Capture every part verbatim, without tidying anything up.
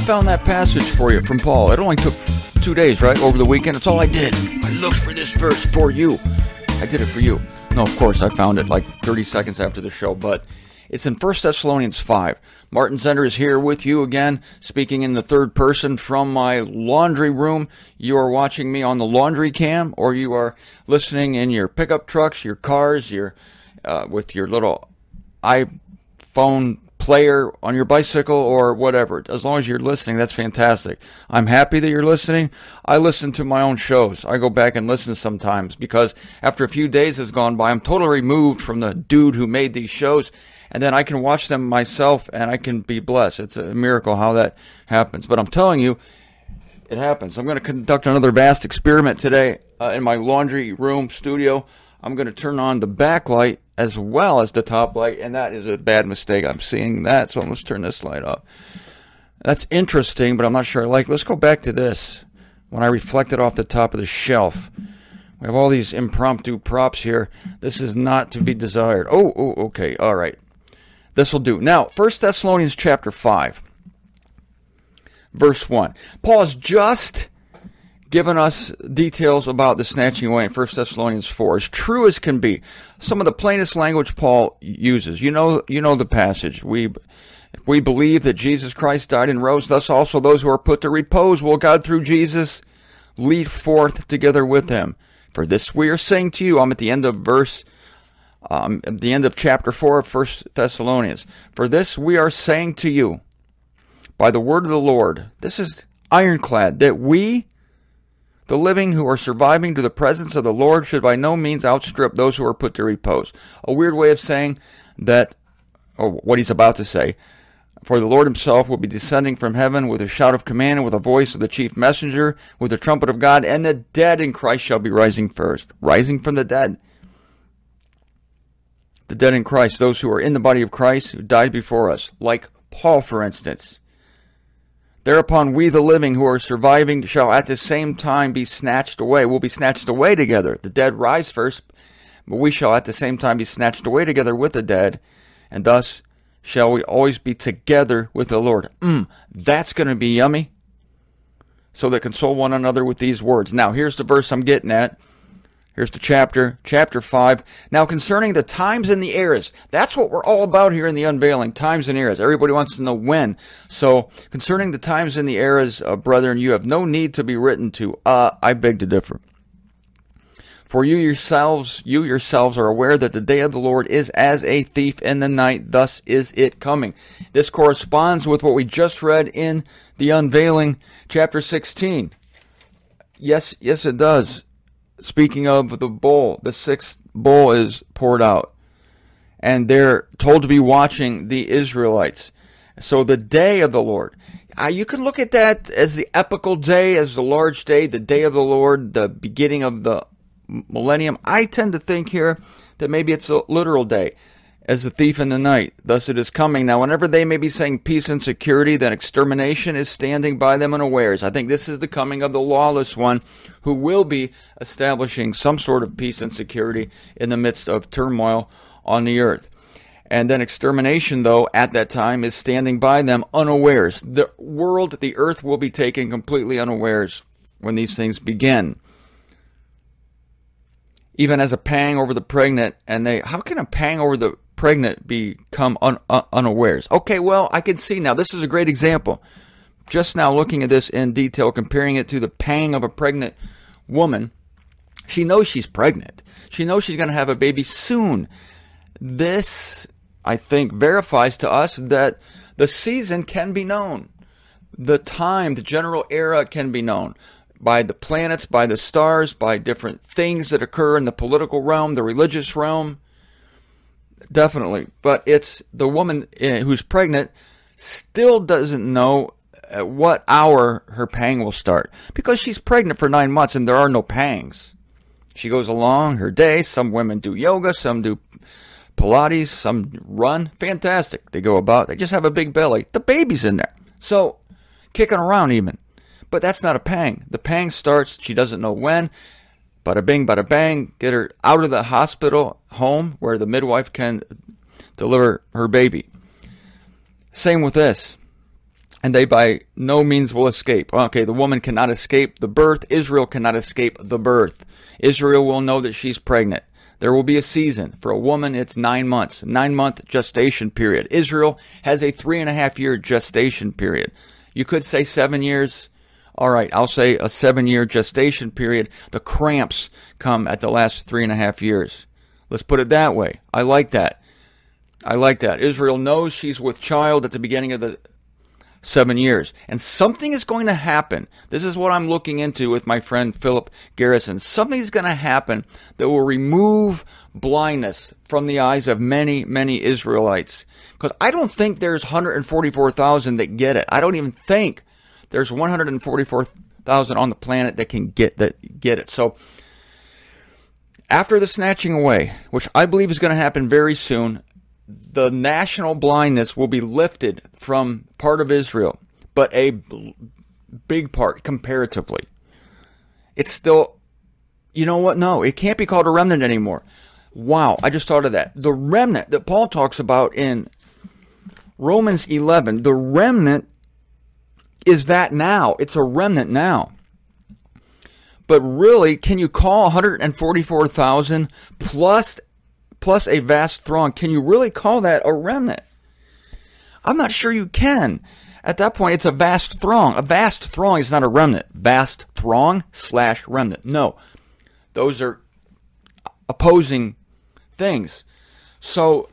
found that passage for you from Paul. It only took two days, right? Over the weekend. It's all I did. I looked for this verse for you. I did it for you. No, of course, I found it like thirty seconds after the show, but it's in First Thessalonians five. Martin Zender is here with you again, speaking in the third person from my laundry room. You are watching me on the laundry cam, or you are listening in your pickup trucks, your cars, your uh, with your little iPhone player on your bicycle or whatever. As long as you're listening, that's fantastic. I'm happy that you're listening. I listen to my own shows. I go back and listen sometimes because after a few days has gone by, I'm totally removed from the dude who made these shows, and then I can watch them myself and I can be blessed. It's a miracle how that happens. But I'm telling you, it happens. I'm going to conduct another vast experiment today uh, in my laundry room studio. I'm going to turn on the backlight as well as the top light, and that is a bad mistake. I'm seeing that, so let's turn this light off. That's interesting, but I'm not sure I like. Let's go back to this. When I reflected off the top of the shelf, we have all these impromptu props here. This is not to be desired. Oh, oh, okay, all right. This will do. Now, First Thessalonians chapter five, verse one. Paul has just given us details about the snatching away in First Thessalonians four, as true as can be. Some of the plainest language Paul uses. You know, you know the passage. We, we believe that Jesus Christ died and rose. Thus also those who are put to repose will God through Jesus lead forth together with him. For this we are saying to you. I'm at the end of verse, um, at the end of chapter four of First Thessalonians. For this we are saying to you by the word of the Lord. This is ironclad, that we, the living who are surviving to the presence of the Lord, should by no means outstrip those who are put to repose. A weird way of saying that, or what he's about to say. For the Lord himself will be descending from heaven with a shout of command and with a voice of the chief messenger, with the trumpet of God, and the dead in Christ shall be rising first. Rising from the dead. The dead in Christ, those who are in the body of Christ, who died before us. Like Paul, for instance. Thereupon we, the living who are surviving, shall at the same time be snatched away. We'll be snatched away together. The dead rise first, but we shall at the same time be snatched away together with the dead, and thus shall we always be together with the Lord. Mm, that's going to be yummy. So that console one another with these words. Now, here's the verse I'm getting at. Here's the chapter, chapter five. Now, concerning the times and the eras, that's what we're all about here in the unveiling, times and eras. Everybody wants to know when. So, concerning the times and the eras, uh, brethren, you have no need to be written to. Uh, I beg to differ. For you yourselves, you yourselves are aware that the day of the Lord is as a thief in the night, thus is it coming. This corresponds with what we just read in the unveiling, chapter sixteen. Yes, yes it does. Speaking of the bowl, the sixth bowl is poured out. And they're told to be watching the Israelites. So the day of the Lord. Uh, you can look at that as the epical day, as the large day, the day of the Lord, the beginning of the millennium. I tend to think here that maybe it's a literal day, as a thief in the night. Thus it is coming. Now, whenever they may be saying peace and security, then extermination is standing by them unawares. I think this is the coming of the lawless one, who will be establishing some sort of peace and security in the midst of turmoil on the earth. And then extermination, though, at that time is standing by them unawares. The world, the earth will be taken completely unawares when these things begin. Even as a pang over the pregnant, and they, how can a pang over the pregnant become un, un, unawares? Okay, well, I can see now. This is a great example. Just now looking at this in detail, comparing it to the pang of a pregnant woman, she knows she's pregnant. She knows she's going to have a baby soon. This, I think, verifies to us that the season can be known. The time, the general era can be known. By the planets, by the stars, by different things that occur in the political realm, the religious realm. Definitely. But it's the woman who's pregnant still doesn't know at what hour her pang will start. Because she's pregnant for nine months and there are no pangs. She goes along her day. Some women do yoga, some do Pilates, some run. Fantastic. They go about. They just have a big belly. The baby's in there. So, kicking around even. But that's not a pang. The pang starts, she doesn't know when. Bada bing, bada bang, get her out of the hospital, home, where the midwife can deliver her baby. Same with this. and they by no means will escape. Okay, the woman cannot escape the birth. Israel cannot escape the birth. Israel will know that she's pregnant. There will be a season. For a woman, it's nine months. Nine-month gestation period. Israel has a three-and-a-half-year gestation period. You could say seven years. All right, I'll say a seven-year gestation period. The cramps come at the last three-and-a-half years. Let's put it that way. I like that. I like that. Israel knows she's with child at the beginning of the seven years. And something is going to happen. This is what I'm looking into with my friend Philip Garrison. Something's going to happen that will remove blindness from the eyes of many, many Israelites. Because I don't think there's one hundred forty-four thousand that get it. I don't even think there's one hundred forty-four thousand on the planet that can get that get it. So after the snatching away, which I believe is going to happen very soon, the national blindness will be lifted from part of Israel, but a big part comparatively. It's still, you know what? No, it can't be called a remnant anymore. Wow, I just thought of that. The remnant that Paul talks about in Romans eleven, the remnant is that now. It's a remnant now. But really, can you call one hundred forty-four thousand plus plus a vast throng, can you really call that a remnant? I'm not sure you can. At that point, it's a vast throng. A vast throng is not a remnant. Vast throng slash remnant. No. Those are opposing things. So,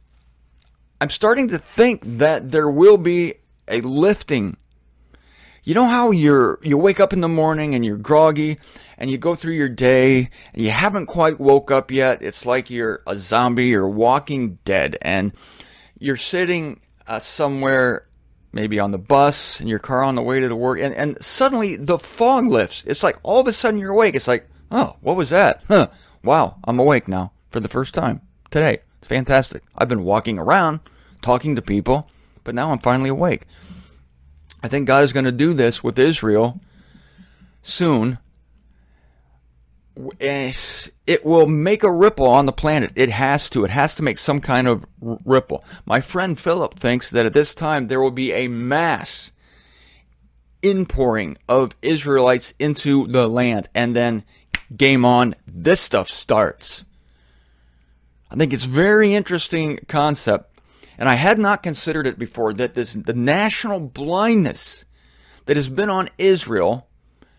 I'm starting to think that there will be a lifting. You know how you're you wake up in the morning and you're groggy and you go through your day and you haven't quite woke up yet. It's like you're a zombie or walking dead, and you're sitting uh, somewhere, maybe on the bus in your car on the way to the work, and, and suddenly the fog lifts. It's like all of a sudden you're awake. It's like, oh, what was that? Huh. Wow, I'm awake now for the first time today. It's fantastic. I've been walking around talking to people, but now I'm finally awake. I think God is going to do this with Israel soon. It will make a ripple on the planet. It has to. It has to make some kind of ripple. My friend Philip thinks that at this time there will be a mass inpouring of Israelites into the land. And then, game on, this stuff starts. I think it's a very interesting concept. And I had not considered it before, that this the national blindness that has been on Israel,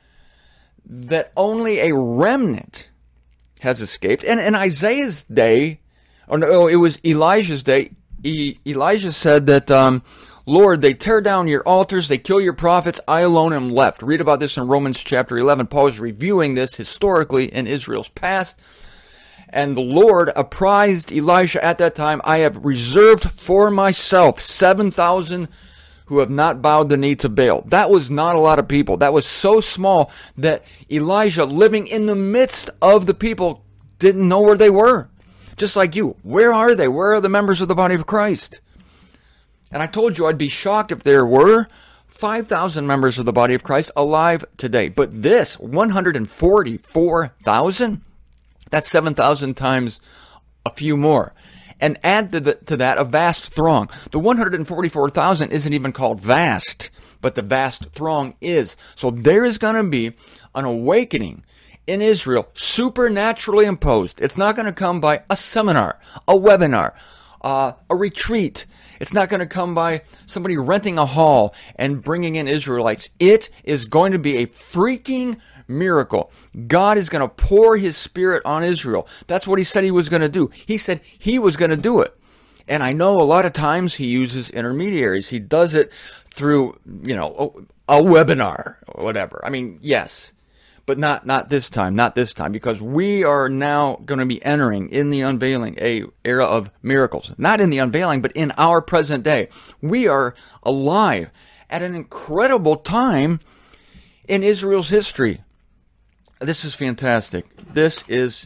that only a remnant has escaped. And in Isaiah's day, or no, it was Elijah's day, e, Elijah said that, um, Lord, they tear down your altars, they kill your prophets, I alone am left. Read about this in Romans chapter eleven. Paul is reviewing this historically in Israel's past. And the Lord apprised Elisha at that time, I have reserved for myself seven thousand who have not bowed the knee to Baal. That was not a lot of people. That was so small that Elijah, living in the midst of the people, didn't know where they were. Just like you. Where are they? Where are the members of the body of Christ? And I told you I'd be shocked if there were five thousand members of the body of Christ alive today. But this, one hundred forty-four thousand? That's seven thousand times a few more. And add to, the, to that a vast throng. The one hundred forty-four thousand isn't even called vast, but the vast throng is. So there is going to be an awakening in Israel, supernaturally imposed. It's not going to come by a seminar, a webinar, uh, a retreat. It's not going to come by somebody renting a hall and bringing in Israelites. It is going to be a freaking miracle. God is going to pour his spirit on Israel. That's what he said he was going to do. He said he was going to do it. And I know a lot of times he uses intermediaries. He does it through, you know, a, a webinar or whatever. I mean, yes, but not, not this time, not this time, because we are now going to be entering in the unveiling a era of miracles. Not in the unveiling, but in our present day. We are alive at an incredible time in Israel's history. This is fantastic. This is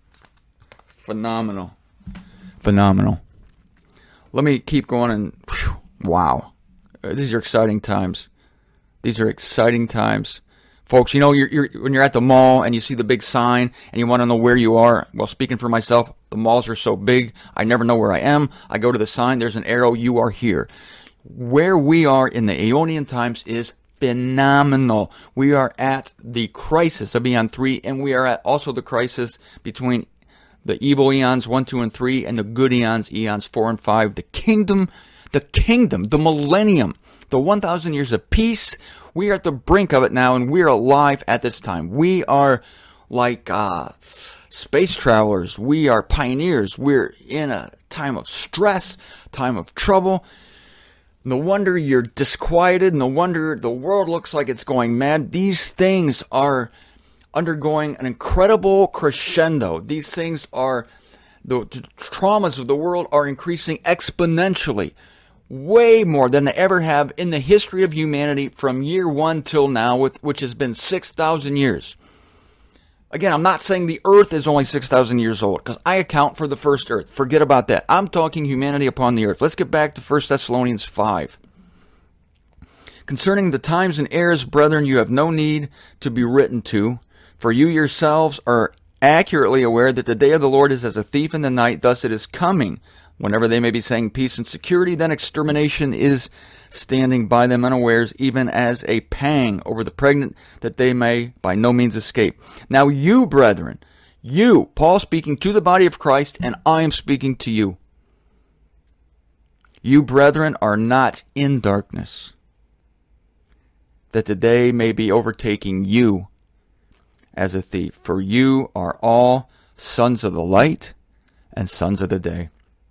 phenomenal. Phenomenal. Let me keep going and whew, wow. These are exciting times. These are exciting times. Folks, you know, you're, you're, when you're at the mall and you see the big sign and you want to know where you are. Well, speaking for myself, the malls are so big, I never know where I am. I go to the sign, there's an arrow, you are here. where we are in the Aeonian times is phenomenal. We are at the crisis of Eon three, and we are at also the crisis between the evil eons one, two, and three, and the good eons, eons four and five. The kingdom, the kingdom, the millennium, the one thousand years of peace. We are at the brink of it now, and we're alive at this time. We are like uh, space travelers. We are pioneers. We're in a time of stress, time of trouble. No wonder you're disquieted. No wonder the world looks like it's going mad. These things are undergoing an incredible crescendo. These things are, the, the traumas of the world are increasing exponentially. Way more than they ever have in the history of humanity from year one till now, with which has been six thousand years. Again, I'm not saying the earth is only six thousand years old, because I account for the first earth. Forget about that. I'm talking humanity upon the earth. Let's get back to First Thessalonians five. Concerning the times and eras, brethren, you have no need to be written to, for you yourselves are accurately aware that the day of the Lord is as a thief in the night, thus it is coming. Whenever they may be saying peace and security, then extermination is standing by them unawares, even as a pang over the pregnant, that they may by no means escape. Now you, brethren, you, Paul speaking to the body of Christ, and I am speaking to you. You, brethren, are not in darkness, that the day may be overtaking you as a thief. For you are all sons of the light and sons of the day.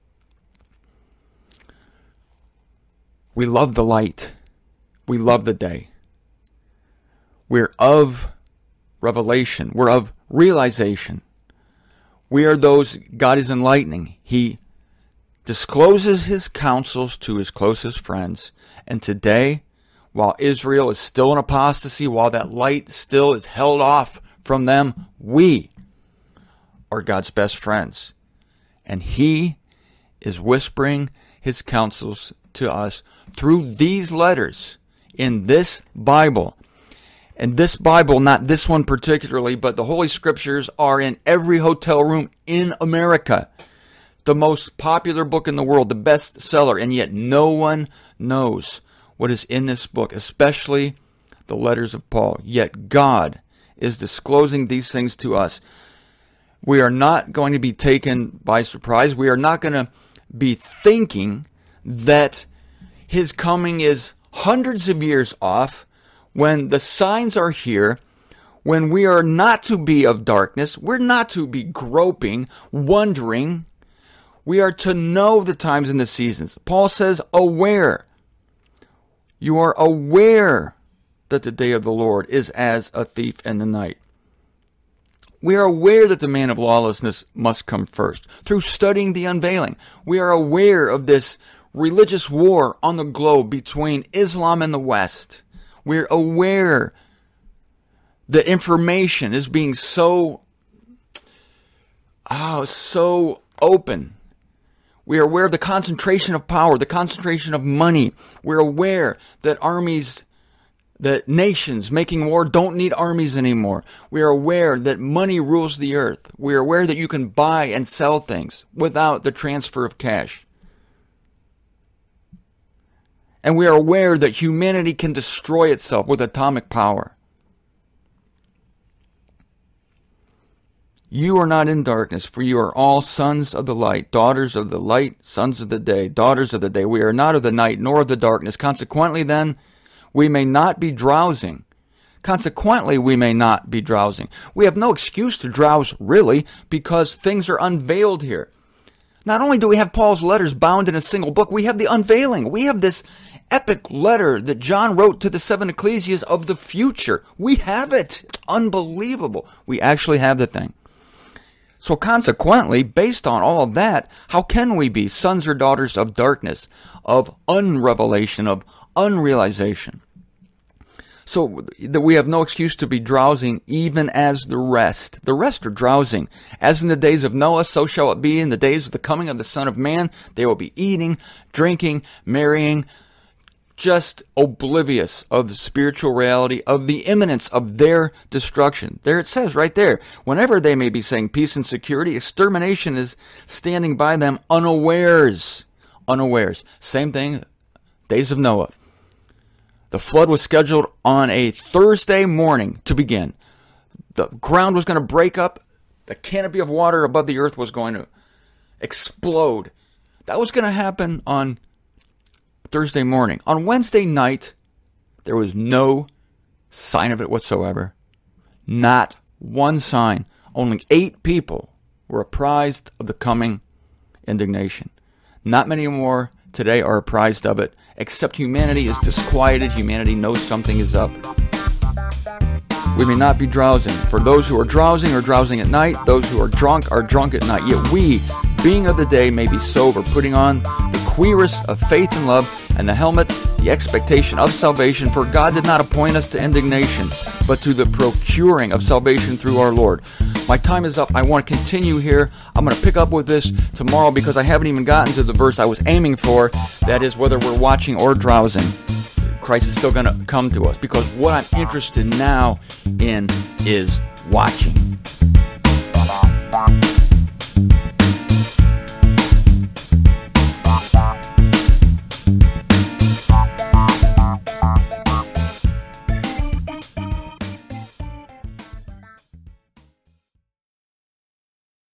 We love the light. We love the day. We're of revelation. We're of realization. We are those God is enlightening. He discloses his counsels to his closest friends. And today, while Israel is still in apostasy, while that light still is held off from them, we are God's best friends. And he is whispering his counsels to us through these letters in this Bible. And this Bible, not this one particularly, but the Holy Scriptures are in every hotel room in America. The most popular book in the world, the best seller, and yet no one knows what is in this book, especially the letters of Paul. Yet God is disclosing these things to us. We are not going to be taken by surprise. We are not going to be thinking that his coming is hundreds of years off, when the signs are here, when we are not to be of darkness, we're not to be groping, wondering. We are to know the times and the seasons. Paul says, aware. You are aware that the day of the Lord is as a thief in the night. We are aware that the man of lawlessness must come first. Through studying the unveiling, we are aware of this religious war on the globe between Islam and the West. We're aware that information is being so, oh, so open. We are aware of the concentration of power, the concentration of money. We're aware that armies, that nations making war don't need armies anymore. We are aware that money rules the earth. We are aware that you can buy and sell things without the transfer of cash. And we are aware that humanity can destroy itself with atomic power. You are not in darkness, for you are all sons of the light, daughters of the light, sons of the day, daughters of the day. We are not of the night, nor of the darkness. Consequently, then, we may not be drowsing. Consequently, we may not be drowsing. We have no excuse to drowse, really, because things are unveiled here. Not only do we have Paul's letters bound in a single book, we have the unveiling. We have this epic letter that John wrote to the seven ecclesias of the future. We have it. It's unbelievable. We actually have the thing. So consequently, based on all of that, how can we be sons or daughters of darkness, of unrevelation, of unrealization? So that we have no excuse to be drowsing even as the rest. The rest are drowsing. As in the days of Noah, so shall it be in the days of the coming of the Son of Man. They will be eating, drinking, marrying, just oblivious of the spiritual reality, of the imminence of their destruction. There it says right there, whenever they may be saying peace and security, extermination is standing by them unawares. Unawares. Same thing days of Noah. The flood was scheduled on a Thursday morning to begin. The ground was going to break up. The canopy of water above the earth was going to explode. That was going to happen on Thursday morning. On Wednesday night, there was no sign of it whatsoever. Not one sign. Only eight people were apprised of the coming indignation. Not many more today are apprised of it, except humanity is disquieted. Humanity knows something is up. We may not be drowsing. For those who are drowsing are drowsing at night. Those who are drunk are drunk at night. Yet we, being of the day, may be sober, putting on the cuirass of faith and love, and the helmet, the expectation of salvation. For God did not appoint us to indignation, but to the procuring of salvation through our Lord. My time is up. I want to continue here. I'm going to pick up with this tomorrow because I haven't even gotten to the verse I was aiming for. That is, whether we're watching or drowsing, Christ is still going to come to us. Because what I'm interested now in is watching.